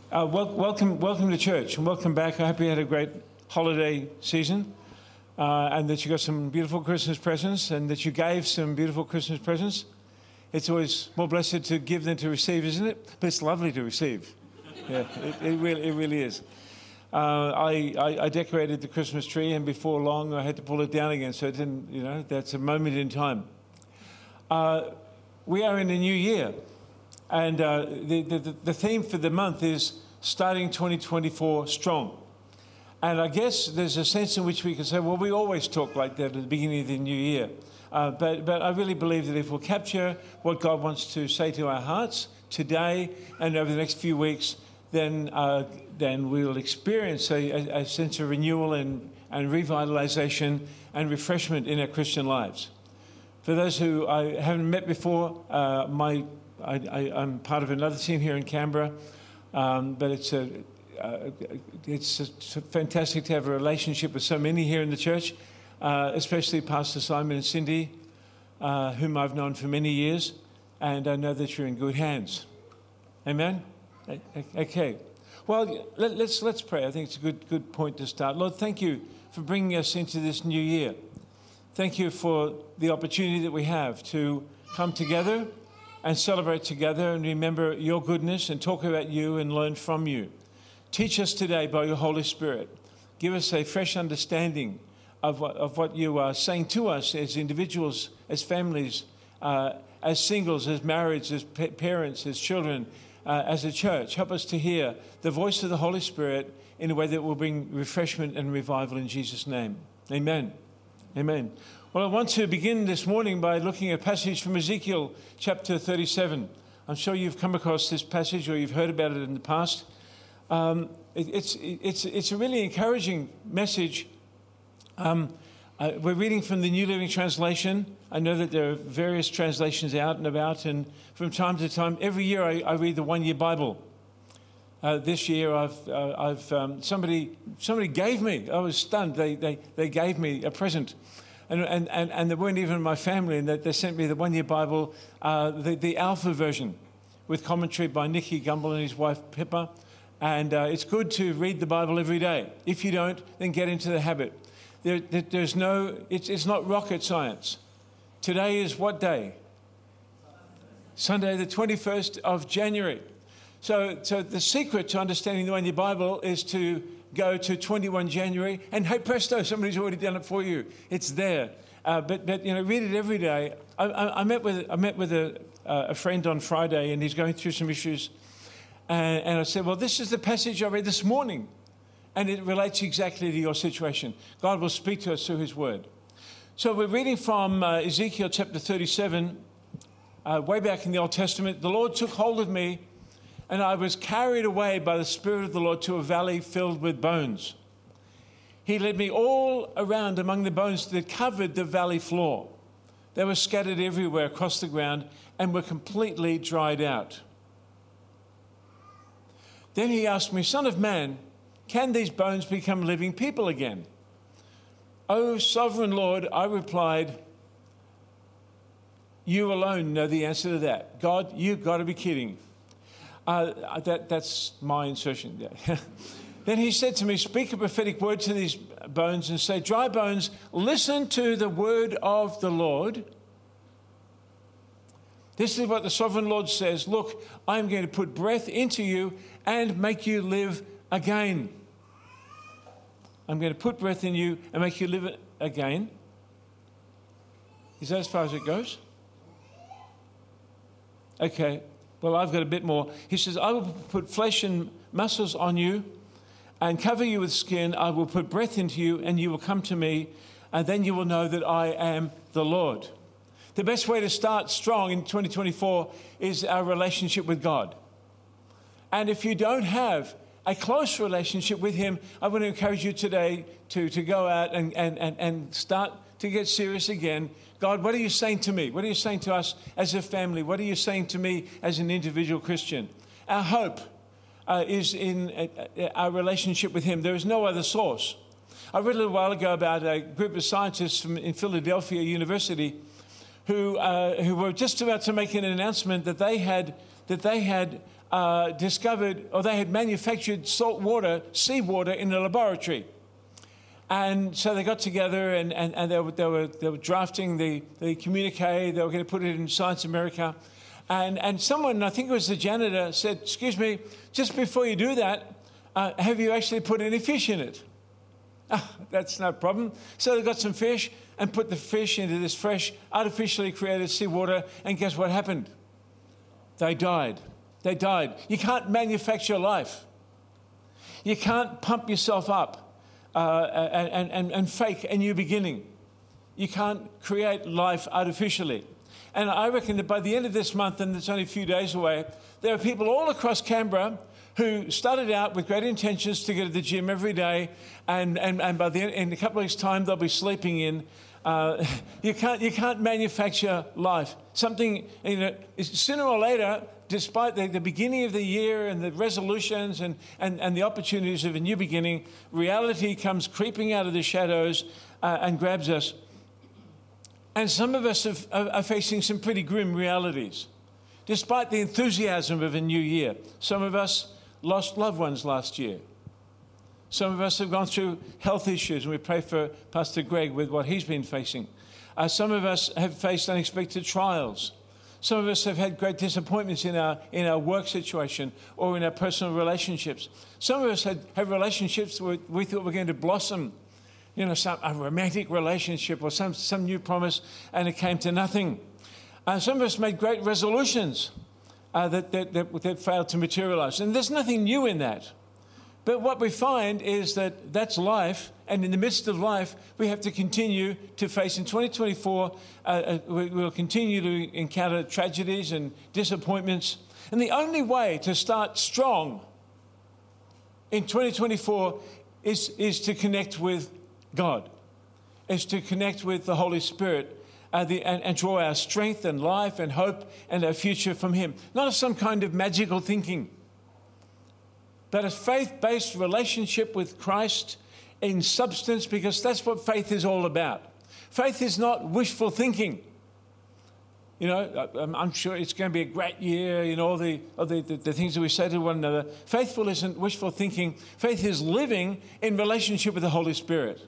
Welcome to church, and welcome back. I hope you had a great holiday season, and that you got some beautiful Christmas presents, and that you gave some beautiful Christmas presents. It's always more blessed to give than to receive, isn't it? But it's lovely to receive. Yeah, it really is. I decorated the Christmas tree, and before long I had to pull it down again, so it didn't, that's a moment in time. We are in a new year. And the theme for the month is starting 2024 strong. And I guess there's a sense in which we can say, well, we always talk like that at the beginning of the new year. But I really believe that if we'll capture what God wants to say to our hearts today and over the next few weeks, then we'll experience a sense of renewal and revitalization and refreshment in our Christian lives. For those who I haven't met before, I'm part of another team here in Canberra, but it's fantastic to have a relationship with so many here in the church, especially Pastor Simon and Cindy, whom I've known for many years, and I know that you're in good hands. Amen? Okay. Well, let's pray. I think it's a good point to start. Lord, thank you for bringing us into this new year. Thank you for the opportunity that we have to come together and celebrate together and remember your goodness and talk about you and learn from you. Teach us today by your Holy Spirit. Give us a fresh understanding of what you are saying to us as individuals, as families, as singles, as marrieds, as parents, as children, as a church. Help us to hear the voice of the Holy Spirit in a way that will bring refreshment and revival in Jesus' name. Amen. Amen. Well, I want to begin this morning by looking at a passage from Ezekiel chapter 37. I'm sure you've come across this passage or you've heard about it in the past. It's a really encouraging message. We're reading from the New Living Translation. I know that there are various translations out and about, and from time to time, every year I read the One Year Bible. This year, somebody gave me. I was stunned. They gave me a present. And they weren't even in my family, and they sent me the One Year Bible, the Alpha version, with commentary by Nicky Gumbel and his wife Pippa. And it's good to read the Bible every day. If you don't, then get into the habit. It's not rocket science. Today is what day? Sunday, the 21st of January. So the secret to understanding the One Year Bible is to go to 21 January, and hey presto, somebody's already done it for you. It's there. But read it every day. I met with a friend on Friday, and he's going through some issues. And I said, well, this is the passage I read this morning, and it relates exactly to your situation. God will speak to us through his word. So we're reading from Ezekiel chapter 37, way back in the Old Testament. The Lord took hold of me, and I was carried away by the Spirit of the Lord to a valley filled with bones. He led me all around among the bones that covered the valley floor. They were scattered everywhere across the ground and were completely dried out. Then he asked me, Son of man, can these bones become living people again? O sovereign Lord, I replied, you alone know the answer to that. God, you've got to be kidding. That's my insertion there. Then he said to me, speak a prophetic word to these bones and say, dry bones, listen to the word of the Lord. This is what the sovereign Lord says. Look, I'm going to put breath into you and make you live again. I'm going to put breath in you and make you live again. Is that as far as it goes? Okay. Well, I've got a bit more. He says, I will put flesh and muscles on you and cover you with skin. I will put breath into you and you will come to me, and then you will know that I am the Lord. The best way to start strong in 2024 is our relationship with God. And if you don't have a close relationship with him, I want to encourage you today to go out and start to get serious again. God, what are you saying to me? What are you saying to us as a family? What are you saying to me as an individual Christian? Our hope is in our relationship with him. There is no other source. I read a little while ago about a group of scientists in Philadelphia University who were just about to make an announcement that they had discovered, or they had manufactured salt water, seawater in a laboratory. And so they got together and they were drafting the communique. They were going to put it in Science America. And someone, I think it was the janitor, said, "Excuse me, just before you do that, have you actually put any fish in it?" That's no problem. So they got some fish and put the fish into this fresh, artificially created seawater. And guess what happened? They died. They died. You can't manufacture life. You can't pump yourself up and fake a new beginning. You can't create life artificially. And I reckon that by the end of this month, and it's only a few days away, there are people all across Canberra who started out with great intentions to go to the gym every day, and by the end, in a couple of weeks' time, they'll be sleeping in. You can't manufacture life. Something, sooner or later, despite the beginning of the year and the resolutions and the opportunities of a new beginning, reality comes creeping out of the shadows and grabs us. And some of us are facing some pretty grim realities. Despite the enthusiasm of a new year, some of us lost loved ones last year. Some of us have gone through health issues, and we pray for Pastor Greg with what he's been facing. Some of us have faced unexpected trials. Some of us have had great disappointments in our work situation or in our personal relationships. Some of us have relationships where we thought were going to blossom, a romantic relationship or some new promise, and it came to nothing. Some of us made great resolutions that failed to materialize. And there's nothing new in that. But what we find is that that's life, and in the midst of life, we have to continue to face. In 2024, we'll continue to encounter tragedies and disappointments. And the only way to start strong in 2024 is to connect with God, is to connect with the Holy Spirit, and draw our strength and life and hope and our future from Him. Not as some kind of magical thinking, but a faith-based relationship with Christ in substance, because that's what faith is all about. Faith is not wishful thinking. I'm sure it's going to be a great year, all the things that we say to one another. Faithful isn't wishful thinking. Faith is living in relationship with the Holy Spirit.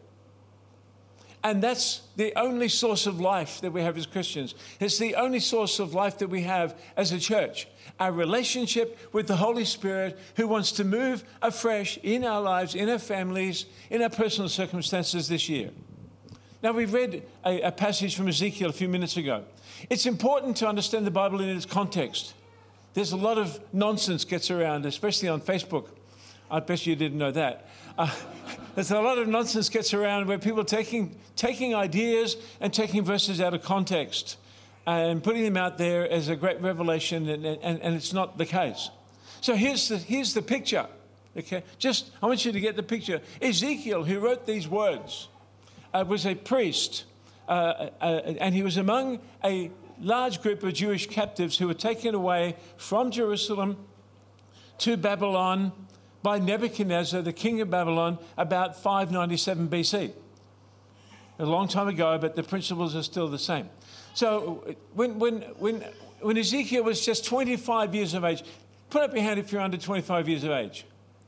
And that's the only source of life that we have as Christians. It's the only source of life that we have as a church. Our relationship with the Holy Spirit, who wants to move afresh in our lives, in our families, in our personal circumstances this year. Now, we read a passage from Ezekiel a few minutes ago. It's important to understand the Bible in its context. There's a lot of nonsense gets around, especially on Facebook. I bet you didn't know that. There's a lot of nonsense gets around where people are taking ideas and taking verses out of context and putting them out there as a great revelation, and it's not the case. So here's the picture. Okay, I want you to get the picture. Ezekiel, who wrote these words, was a priest, and he was among a large group of Jewish captives who were taken away from Jerusalem to Babylon by Nebuchadnezzar, the king of Babylon, about 597 BC. A long time ago, but the principles are still the same. So when Ezekiel was just 25 years of age, put up your hand if you're under 25 years of age.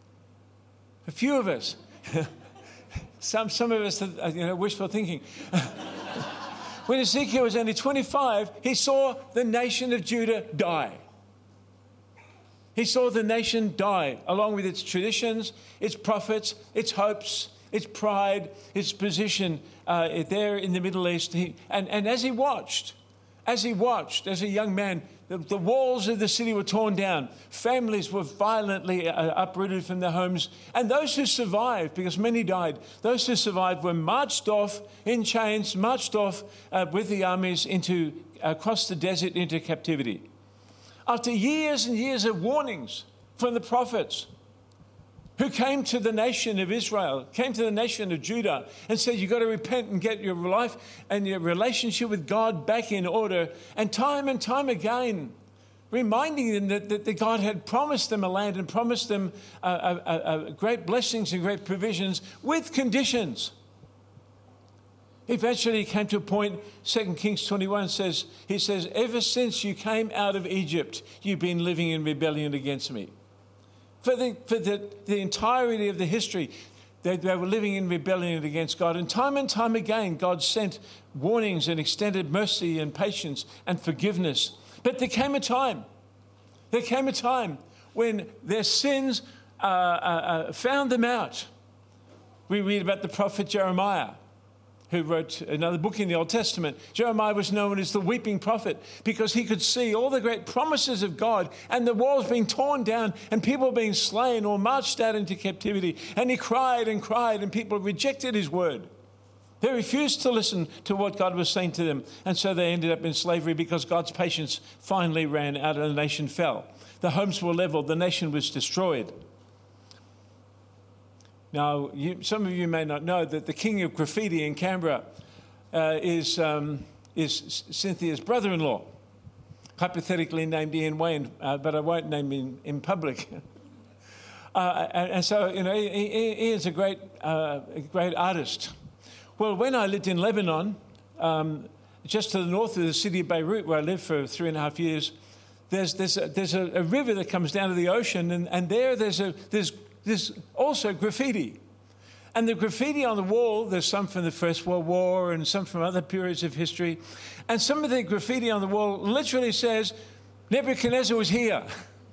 A few of us. Some of us are wishful thinking. When Ezekiel was only 25, he saw the nation of Judah die. He saw the nation die, along with its traditions, its prophets, its hopes, its pride, its position there in the Middle East. And as he watched, as a young man, the walls of the city were torn down. Families were violently uprooted from their homes. And those who survived, because many died, those who survived were marched off in chains, marched off with the armies across the desert into captivity. After years and years of warnings from the prophets who came to the nation of Israel, came to the nation of Judah and said, you've got to repent and get your life and your relationship with God back in order. And time again, reminding them that God had promised them a land and promised them great blessings and great provisions with conditions. Eventually he came to a point, 2 Kings 21 says, he says, ever since you came out of Egypt, you've been living in rebellion against me. For the entirety of the history, they were living in rebellion against God. And time again, God sent warnings and extended mercy and patience and forgiveness. But there came a time when their sins found them out. We read about the prophet Jeremiah, who wrote another book in the Old Testament. Jeremiah was known as the weeping prophet because he could see all the great promises of God and the walls being torn down and people being slain or marched out into captivity. And he cried and cried, and people rejected his word. They refused to listen to what God was saying to them. And so they ended up in slavery because God's patience finally ran out and the nation fell. The homes were leveled. The nation was destroyed. Now, some of you may not know that the king of graffiti in Canberra is Cynthia's brother-in-law, hypothetically named Ian Wayne, but I won't name him in public. And so, Ian's a great artist. Well, when I lived in Lebanon, just to the north of the city of Beirut, where I lived for 3.5 years, there's a river that comes down to the ocean, and there's also graffiti. And the graffiti on the wall, there's some from the First World War and some from other periods of history. And some of the graffiti on the wall literally says, Nebuchadnezzar was here.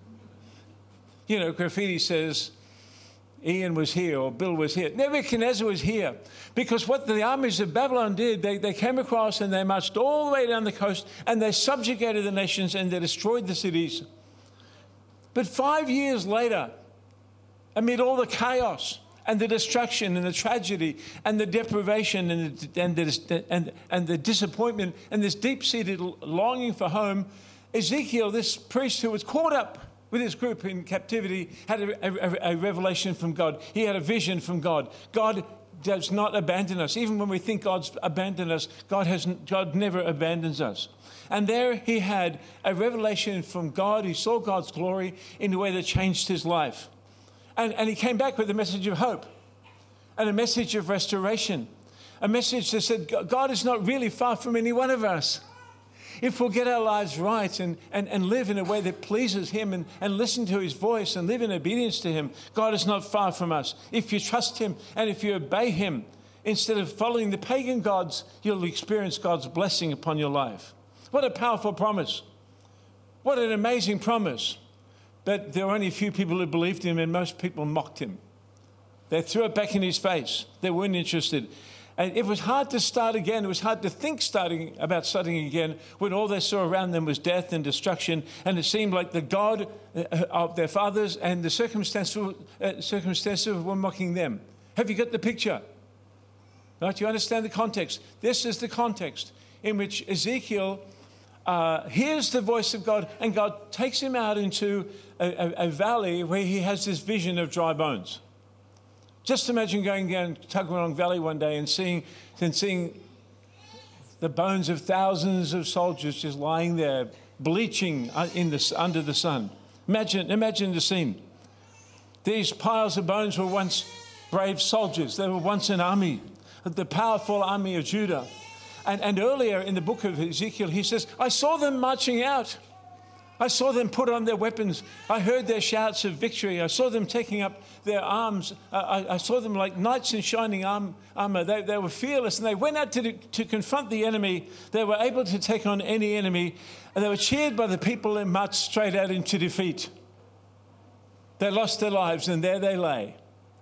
Graffiti says, Ian was here or Bill was here. Nebuchadnezzar was here. Because what the armies of Babylon did, they came across and they marched all the way down the coast and they subjugated the nations and they destroyed the cities. But 5 years later, amid all the chaos and the destruction and the tragedy and the deprivation and the disappointment and this deep-seated longing for home, Ezekiel, this priest who was caught up with his group in captivity, had a revelation from God. He had a vision from God. God does not abandon us. Even when we think God's abandoned us, God never abandons us. And there he had a revelation from God. He saw God's glory in a way that changed his life. And he came back with a message of hope and a message of restoration, a message that said God is not really far from any one of us. If we'll get our lives right and live in a way that pleases him and listen to his voice and live in obedience to him, God is not far from us. If you trust him and if you obey him, instead of following the pagan gods, you'll experience God's blessing upon your life. What a powerful promise. What an amazing promise. But there were only a few people who believed him, and most people mocked him. They threw it back in his face. They weren't interested. And it was hard to start again. It was hard to think about starting again when all they saw around them was death and destruction. And it seemed like the God of their fathers and the circumstances were mocking them. Have you got the picture? Right? You understand the context? This is the context in which Ezekiel hears the voice of God, and God takes him out into a valley where he has this vision of dry bones. Just imagine going down Tuggeranong Valley one day and seeing the bones of thousands of soldiers just lying there, bleaching under the sun. Imagine the scene. These piles of bones were once brave soldiers. They were once an army, the powerful army of Judah. And earlier in the book of Ezekiel, he says, I saw them marching out. I saw them put on their weapons. I heard their shouts of victory. I saw them taking up their arms. I saw them like knights in shining armor. They were fearless, and they went out to confront the enemy. They were able to take on any enemy, and they were cheered by the people and marched straight out into defeat. They lost their lives, and there they lay.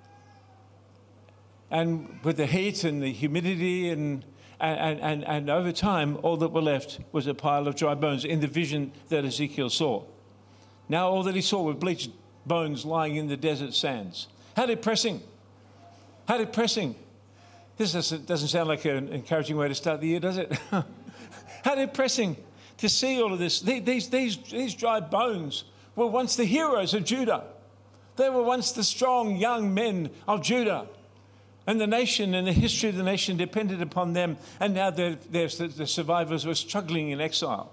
And with the heat and the humidity and over time, all that were left was a pile of dry bones in the vision that Ezekiel saw. Now all that he saw were bleached bones lying in the desert sands. How depressing. How depressing. This doesn't sound like an encouraging way to start the year, does it? How depressing to see all of this. These dry bones were once the heroes of Judah. They were once the strong young men of Judah. And the nation and the history of the nation depended upon them. And now the survivors were struggling in exile.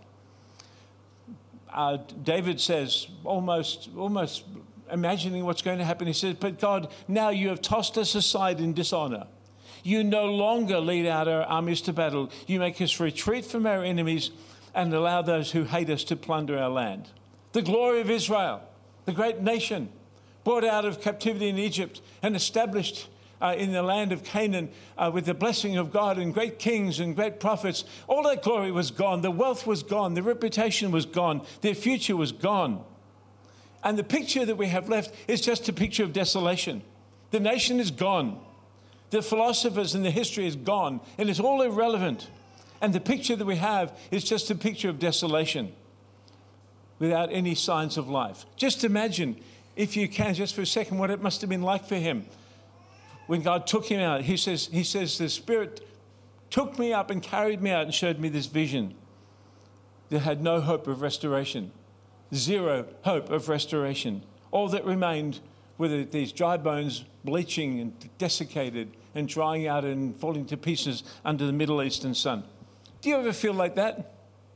David says, almost imagining what's going to happen, he says, but God, now you have tossed us aside in dishonor. You no longer lead out our armies to battle. You make us retreat from our enemies and allow those who hate us to plunder our land. The glory of Israel, the great nation, brought out of captivity in Egypt and established in the land of Canaan with the blessing of God and great kings and great prophets. All that glory was gone. The wealth was gone. The reputation was gone. Their future was gone. And the picture that we have left is just a picture of desolation. The nation is gone. The philosophers and the history is gone. And it's all irrelevant. And the picture that we have is just a picture of desolation without any signs of life. Just imagine, if you can, just for a second, what it must have been like for him. When God took him out, he says, the Spirit took me up and carried me out and showed me this vision that had no hope of restoration, zero hope of restoration. All that remained were these dry bones bleaching and desiccated and drying out and falling to pieces under the Middle Eastern sun. Do you ever feel like that?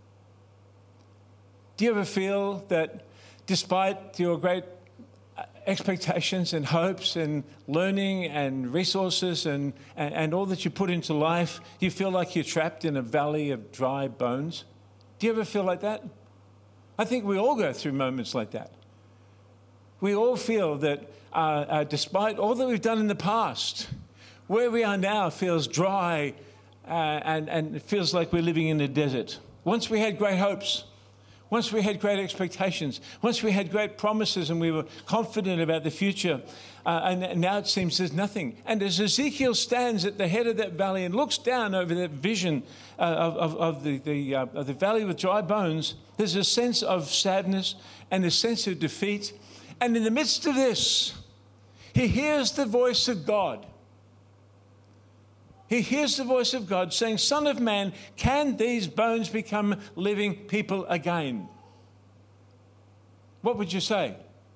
Do you ever feel that despite your great expectations and hopes and learning and resources and all that you put into life, you feel like you're trapped in a valley of dry bones? Do you ever feel like that? I think we all go through moments like that. We all feel that despite all that we've done in the past, where we are now feels dry and it feels like we're living in a desert. Once we had great hopes. Once we had great expectations, once we had great promises and we were confident about the future, and now it seems there's nothing. And as Ezekiel stands at the head of that valley and looks down over that vision of the valley with dry bones, there's a sense of sadness and a sense of defeat. And in the midst of this, he hears the voice of God. He hears the voice of God saying, Son of man, can these bones become living people again? What would you say?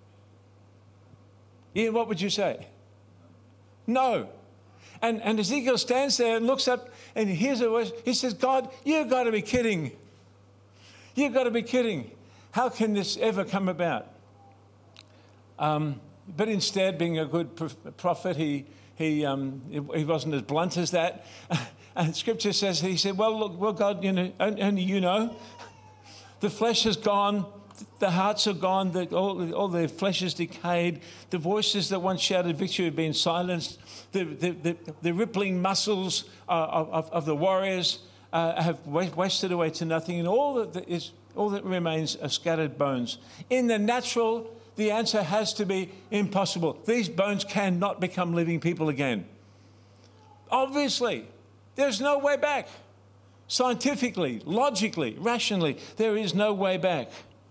Ian, what would you say? No. And Ezekiel stands there and looks up and he hears a voice. He says, God, you've got to be kidding. You've got to be kidding. How can this ever come about? But instead, being a good prophet, he wasn't as blunt as that. And Scripture says, he said, well, God, only you know. The flesh is gone. The hearts are gone. All their flesh is decayed. The voices that once shouted victory have been silenced. The rippling muscles of the warriors have wasted away to nothing. And all that remains are scattered bones. In the natural, the answer has to be impossible. These bones cannot become living people again. Obviously, there's no way back. Scientifically, logically, rationally, there is no way back.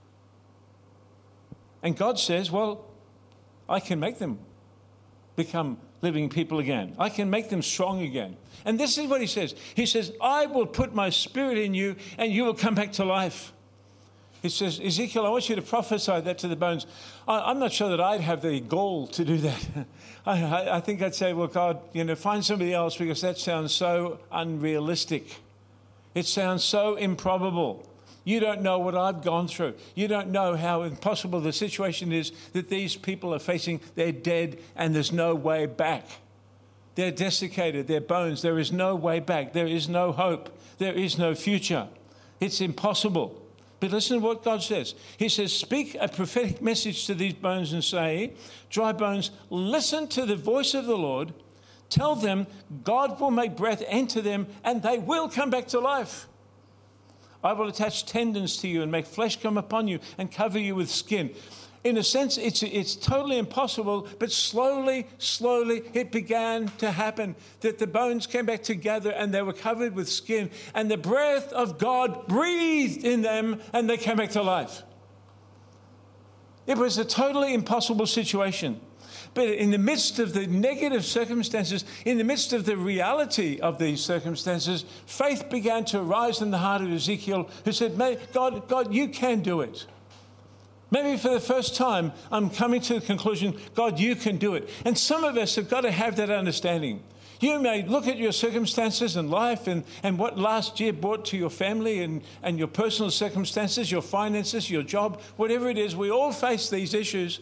And God says, well, I can make them become living people again. I can make them strong again. And this is what he says. He says, I will put my spirit in you and you will come back to life. He says, Ezekiel, I want you to prophesy that to the bones. I'm not sure that I'd have the gall to do that. I think I'd say, well, God, find somebody else because that sounds so unrealistic. It sounds so improbable. You don't know what I've gone through. You don't know how impossible the situation is that these people are facing. They're dead and there's no way back. They're desiccated, they're bones. There is no way back. There is no hope. There is no future. It's impossible. But listen to what God says. He says, speak a prophetic message to these bones and say, dry bones, listen to the voice of the Lord. Tell them God will make breath enter them and they will come back to life. I will attach tendons to you and make flesh come upon you and cover you with skin. In a sense, it's totally impossible, but slowly it began to happen, that the bones came back together and they were covered with skin, and the breath of God breathed in them and they came back to life. It was a totally impossible situation. But in the midst of the negative circumstances, in the midst of the reality of these circumstances, faith began to arise in the heart of Ezekiel, who said, God, you can do it. Maybe for the first time, I'm coming to the conclusion, God, you can do it. And some of us have got to have that understanding. You may look at your circumstances in life and what last year brought to your family and your personal circumstances, your finances, your job, whatever it is. We all face these issues.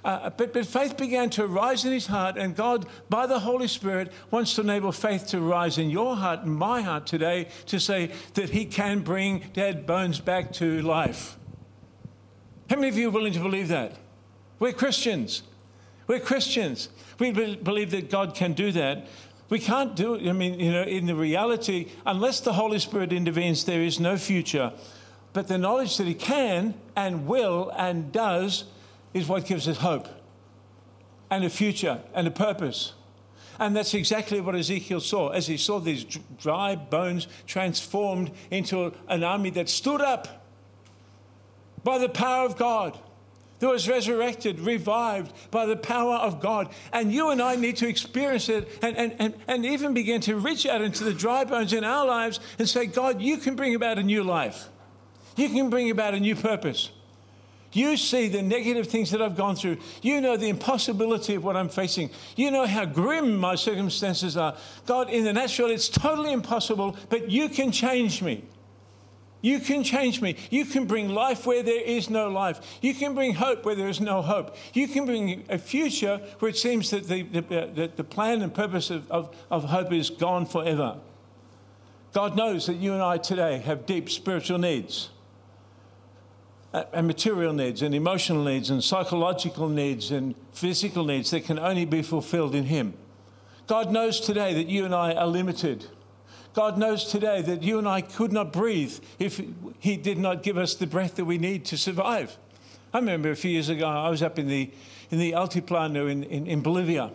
But faith began to rise in his heart, and God, by the Holy Spirit, wants to enable faith to rise in your heart and my heart today to say that he can bring dead bones back to life. How many of you are willing to believe that? We're Christians. We're Christians. We believe that God can do that. We can't do it. I mean, in the reality, unless the Holy Spirit intervenes, there is no future. But the knowledge that he can and will and does is what gives us hope and a future and a purpose. And that's exactly what Ezekiel saw. As he saw these dry bones transformed into an army that stood up by the power of God, that was resurrected, revived by the power of God. And you and I need to experience it and even begin to reach out into the dry bones in our lives and say, God, you can bring about a new life. You can bring about a new purpose. You see the negative things that I've gone through. You know the impossibility of what I'm facing. You know how grim my circumstances are. God, in the natural, it's totally impossible, but you can change me. You can change me. You can bring life where there is no life. You can bring hope where there is no hope. You can bring a future where it seems that the plan and purpose of hope is gone forever. God knows that you and I today have deep spiritual needs, and material needs, and emotional needs, and psychological needs, and physical needs that can only be fulfilled in him. God knows today that you and I are limited. God knows today that you and I could not breathe if he did not give us the breath that we need to survive. I remember a few years ago, I was up in the Altiplano in Bolivia,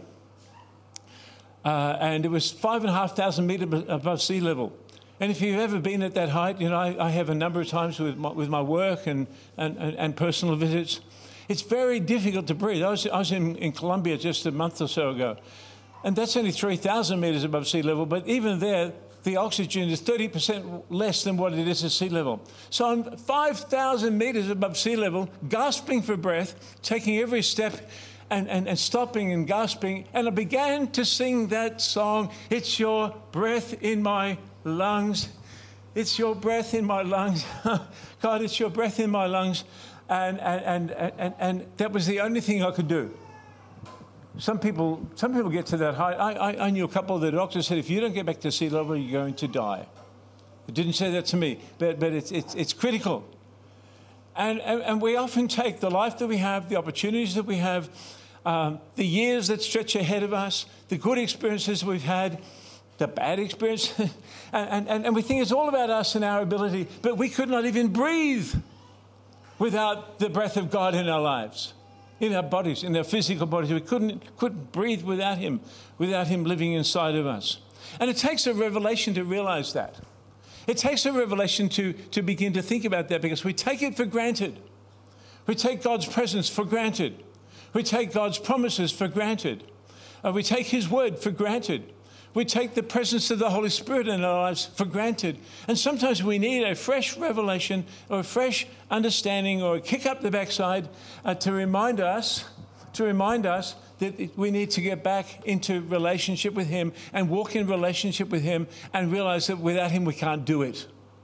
and it was 5,500 meters above sea level. And if you've ever been at that height, I have a number of times with my work and personal visits. It's very difficult to breathe. I was in Colombia just a month or so ago, and that's only 3,000 meters above sea level. But even there, the oxygen is 30% less than what it is at sea level. So I'm 5,000 meters above sea level, gasping for breath, taking every step and stopping and gasping. And I began to sing that song, "It's your breath in my lungs. It's your breath in my lungs." God, it's your breath in my lungs. And that was the only thing I could do. Some people get to that height. I knew a couple of the doctors said, if you don't get back to sea level, you're going to die. It didn't say that to me, but it's critical. And we often take the life that we have, the opportunities that we have, the years that stretch ahead of us, the good experiences we've had, the bad experience, and we think it's all about us and our ability, but we could not even breathe without the breath of God in our lives, in our bodies, in our physical bodies. We couldn't breathe without him living inside of us. And it takes a revelation to realize that. It takes a revelation to begin to think about that, because we take it for granted. We take God's presence for granted. We take God's promises for granted. We take his word for granted. We take the presence of the Holy Spirit in our lives for granted. And sometimes we need a fresh revelation or a fresh understanding or a kick up the backside to remind us that we need to get back into relationship with him and walk in relationship with him and realize that without him we can't do it.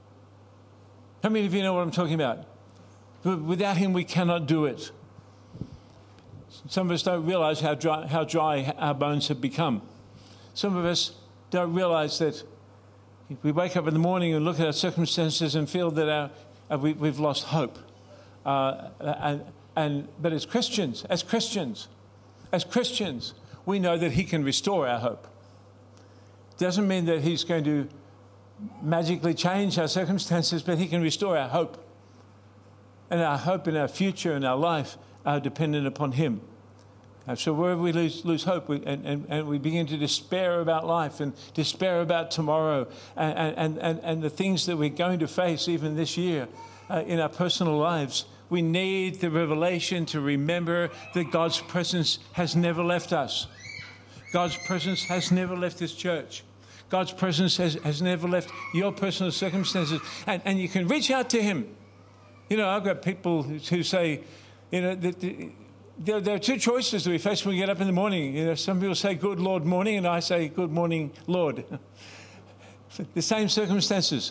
How many of you know what I'm talking about? Without him we cannot do it. Some of us don't realize how dry our bones have become. Some of us don't realize that we wake up in the morning and look at our circumstances and feel that we've lost hope. But as Christians, we know that he can restore our hope. Doesn't mean that he's going to magically change our circumstances, but he can restore our hope. And our hope and our future and our life are dependent upon him. So wherever we lose hope and we begin to despair about life and despair about tomorrow and the things that we're going to face even this year in our personal lives, we need the revelation to remember that God's presence has never left us. God's presence has never left this church. God's presence has never left your personal circumstances. And you can reach out to him. I've got people who say, there are two choices that we face when we get up in the morning. Some people say, "Good Lord, morning," and I say, "Good morning, Lord." The same circumstances.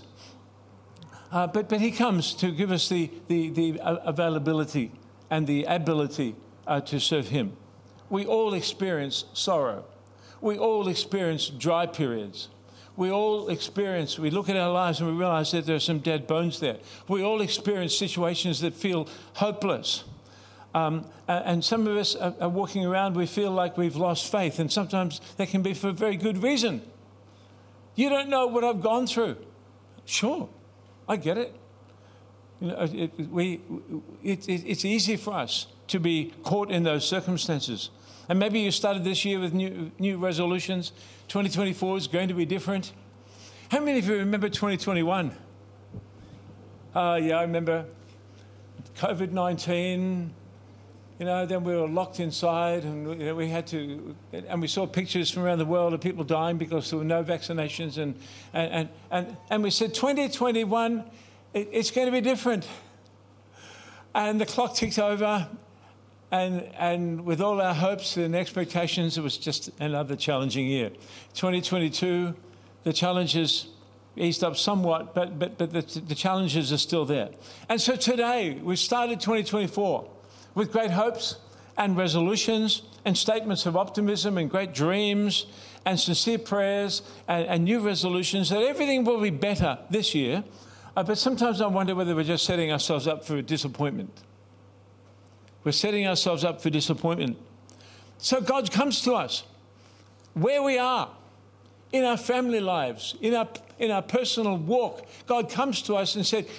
But he comes to give us the availability and the ability to serve him. We all experience sorrow. We all experience dry periods. We look at our lives and we realize that there are some dead bones there. We all experience situations that feel hopeless. And some of us are walking around, we feel like we've lost faith, and sometimes that can be for a very good reason. You don't know what I've gone through. Sure, I get it. You know, it's easy for us to be caught in those circumstances. And maybe you started this year with new resolutions. 2024 is going to be different. How many of you remember 2021? Yeah, I remember COVID-19. You know, then we were locked inside, and you know, we saw pictures from around the world of people dying because there were no vaccinations, and we said 2021, it's going to be different. And the clock ticked over, and with all our hopes and expectations, it was just another challenging year. 2022, the challenges eased up somewhat, but the challenges are still there. And so today, we've started 2024 with great hopes and resolutions and statements of optimism and great dreams and sincere prayers and new resolutions that everything will be better this year. But sometimes I wonder whether we're just setting ourselves up for disappointment. We're setting ourselves up for disappointment. So God comes to us where we are, in our family lives, in our personal walk. God comes to us and said,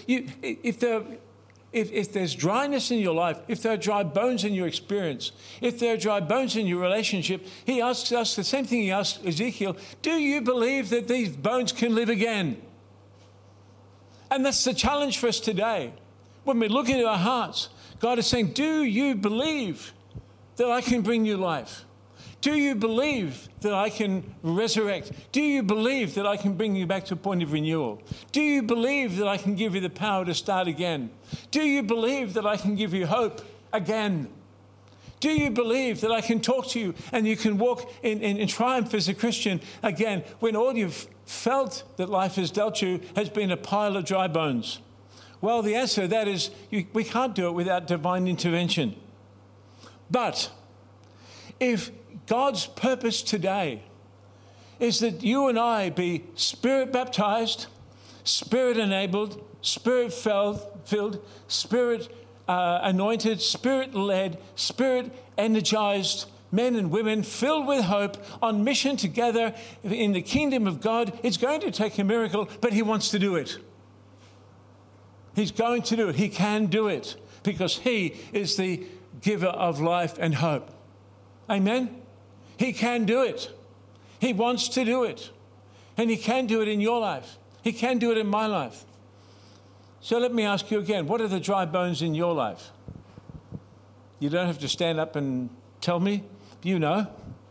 if there's dryness in your life, if there are dry bones in your experience, if there are dry bones in your relationship, he asks us the same thing he asked Ezekiel, do you believe that these bones can live again? And that's the challenge for us today. When we look into our hearts, God is saying, do you believe that I can bring you life? Do you believe that I can resurrect? Do you believe that I can bring you back to a point of renewal? Do you believe that I can give you the power to start again? Do you believe that I can give you hope again? Do you believe that I can talk to you and you can walk in triumph as a Christian again when all you've felt that life has dealt you has been a pile of dry bones? Well, the answer to that is we can't do it without divine intervention. But if God's purpose today is that you and I be Spirit-baptized, Spirit-enabled, Spirit-filled, Spirit-anointed, Spirit-led, Spirit-energized men and women filled with hope on mission together in the kingdom of God, it's going to take a miracle, but he wants to do it. He's going to do it. He can do it because he is the giver of life and hope. Amen? He can do it. He wants to do it. And he can do it in your life. He can do it in my life. So let me ask you again, what are the dry bones in your life? You don't have to stand up and tell me. You know.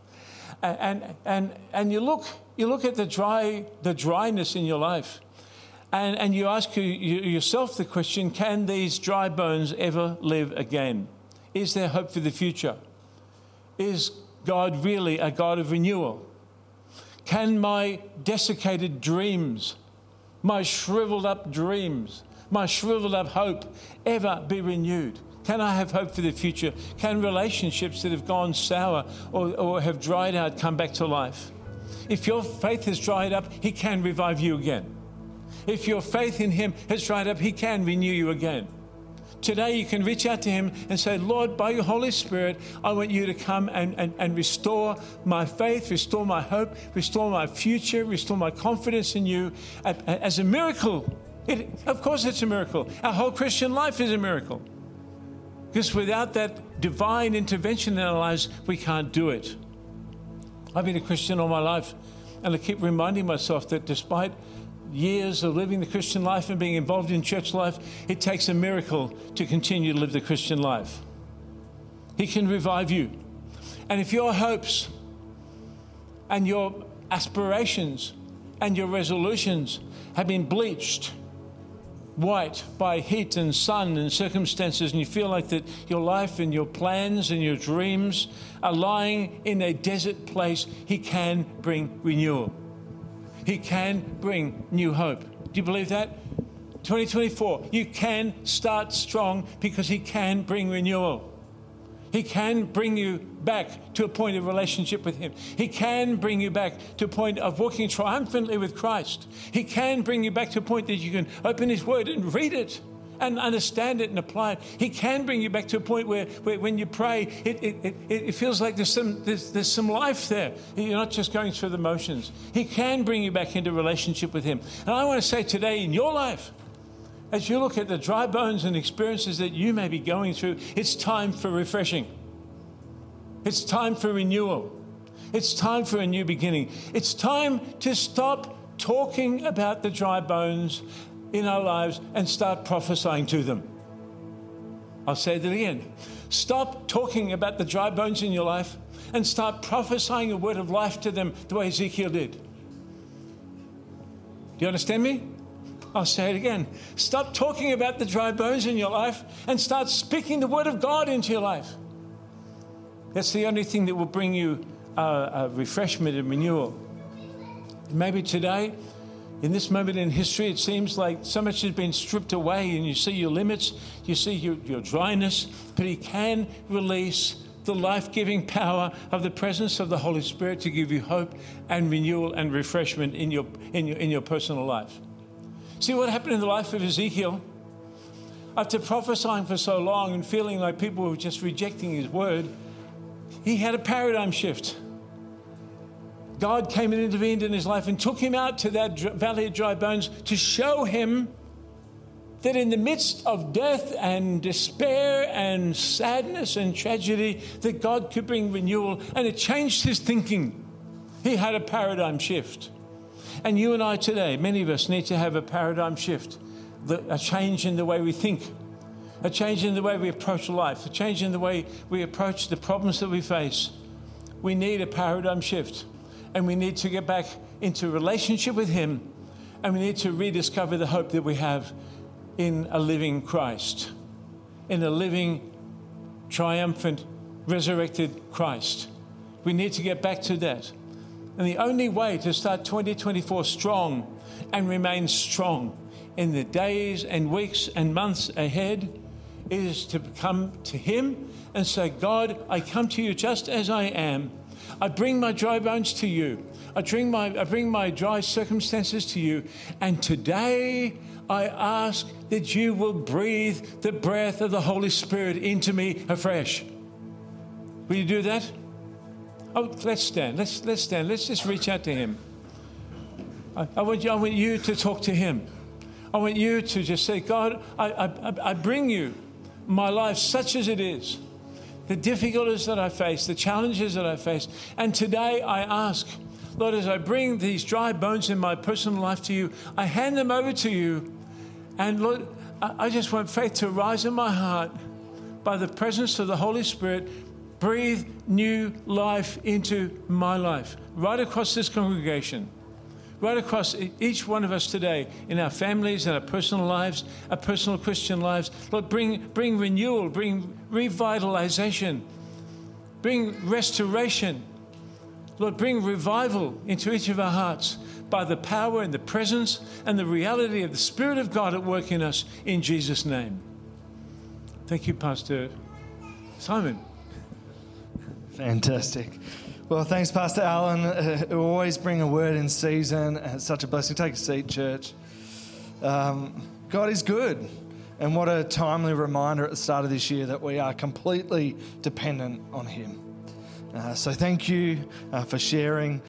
And you look at the dryness in your life. And you ask yourself the question, can these dry bones ever live again? Is there hope for the future? Is God really a God of renewal? Can my desiccated dreams, my shriveled up dreams, my shriveled up hope ever be renewed? Can I have hope for the future? Can relationships that have gone sour or have dried out come back to life? If your faith has dried up, he can revive you again. If your faith in him has dried up, he can renew you again. Today you can reach out to him and say, Lord, by your Holy Spirit, I want you to come and restore my faith, restore my hope, restore my future, restore my confidence in you as a miracle. Of course it's a miracle. Our whole Christian life is a miracle. Because without that divine intervention in our lives, we can't do it. I've been a Christian all my life, and I keep reminding myself that despite years of living the Christian life and being involved in church life, it takes a miracle to continue to live the Christian life. He can revive you. And if your hopes and your aspirations and your resolutions have been bleached white by heat and sun and circumstances, and you feel like that your life and your plans and your dreams are lying in a desert place, he can bring renewal. He can bring new hope. Do you believe that? 2024, you can start strong because he can bring renewal. He can bring you back to a point of relationship with him. He can bring you back to a point of walking triumphantly with Christ. He can bring you back to a point that you can open his word and read it and understand it and apply it. He can bring you back to a point where when you pray, it feels like there's some life there. You're not just going through the motions. He can bring you back into relationship with him. And I want to say today in your life, as you look at the dry bones and experiences that you may be going through, it's time for refreshing. It's time for renewal. It's time for a new beginning. It's time to stop talking about the dry bones in our lives and start prophesying to them. I'll say that again. Stop talking about the dry bones in your life and start prophesying a word of life to them the way Ezekiel did. Do you understand me? I'll say it again. Stop talking about the dry bones in your life and start speaking the word of God into your life. That's the only thing that will bring you a refreshment and renewal. Maybe today, in this moment in history, it seems like so much has been stripped away and you see your limits, you see your dryness, but he can release the life-giving power of the presence of the Holy Spirit to give you hope and renewal and refreshment in your personal life. See what happened in the life of Ezekiel? After prophesying for so long and feeling like people were just rejecting his word, he had a paradigm shift. God came and intervened in his life and took him out to that valley of dry bones to show him that in the midst of death and despair and sadness and tragedy, that God could bring renewal, and it changed his thinking. He had a paradigm shift. And you and I today, many of us need to have a paradigm shift, a change in the way we think, a change in the way we approach life, a change in the way we approach the problems that we face. We need a paradigm shift, and we need to get back into relationship with him, and we need to rediscover the hope that we have in a living Christ, in a living, triumphant, resurrected Christ. We need to get back to that. And the only way to start 2024 strong and remain strong in the days and weeks and months ahead is to come to him and say, God, I come to you just as I am. I bring my dry bones to you. I bring my dry circumstances to you. And today I ask that you will breathe the breath of the Holy Spirit into me afresh. Will you do that? Oh, let's stand. Let's stand. Let's just reach out to him. I want you to talk to him. I want you to just say, God, I bring you my life such as it is, the difficulties that I face, the challenges that I face. And today I ask, Lord, as I bring these dry bones in my personal life to you, I hand them over to you. And Lord, I just want faith to rise in my heart by the presence of the Holy Spirit. Breathe new life into my life, right across this congregation, right across each one of us today, in our families, in our personal lives, our personal Christian lives. Lord, bring renewal, bring revitalization, bring restoration. Lord, bring revival into each of our hearts by the power and the presence and the reality of the Spirit of God at work in us, in Jesus' name. Thank you, Pastor Simon. Fantastic. Well, thanks, Pastor Alan. Always bring a word in season. It's such a blessing. Take a seat, church. God is good. And what a timely reminder at the start of this year that we are completely dependent on him. So thank you for sharing.